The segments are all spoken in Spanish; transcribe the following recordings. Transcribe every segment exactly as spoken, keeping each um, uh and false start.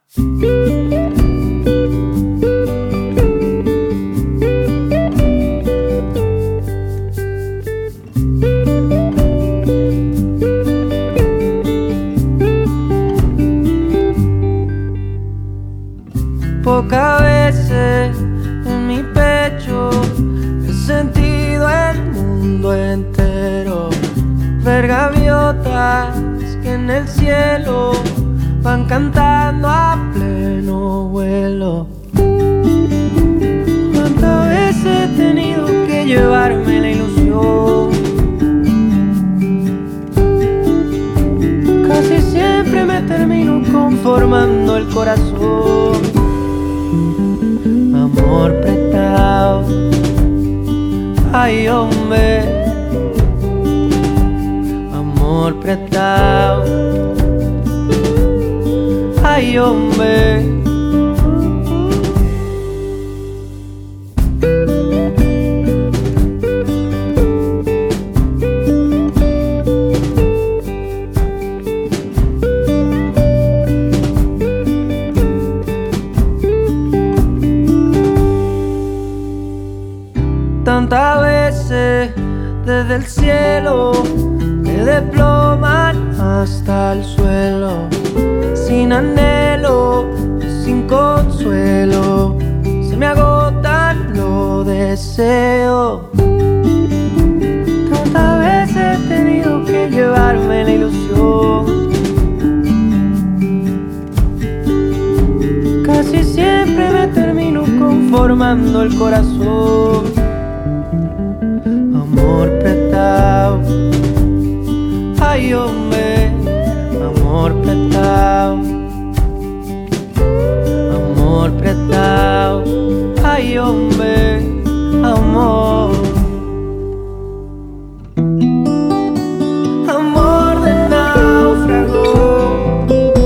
Pocas veces en mi pecho he sentido el mundo entero. Ver gaviotas que en el cielo van cantando a pleno vuelo. Cuántas veces he tenido que llevarme la ilusión. Casi siempre me termino conformando el corazón. Amor prestado, ay hombre. Amor prestado, ay hombre. Tantas veces desde el cielo me desploman hasta el suelo, sin anhelo, sin consuelo, se me agotan los deseos. Tantas veces he tenido que llevarme la ilusión. Casi siempre me termino conformando el corazón. Amor prestado, ay hombre. Amor prestado, amor prestado, ay hombre. Amor, amor de náufrago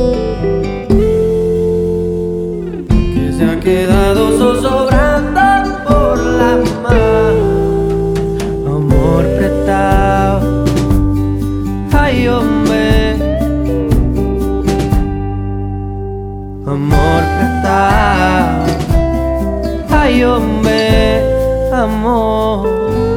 que se ha quedado zozobrando por la mar. Amor prestado, ay hombre. Amor prestado, ay hombre. Amor.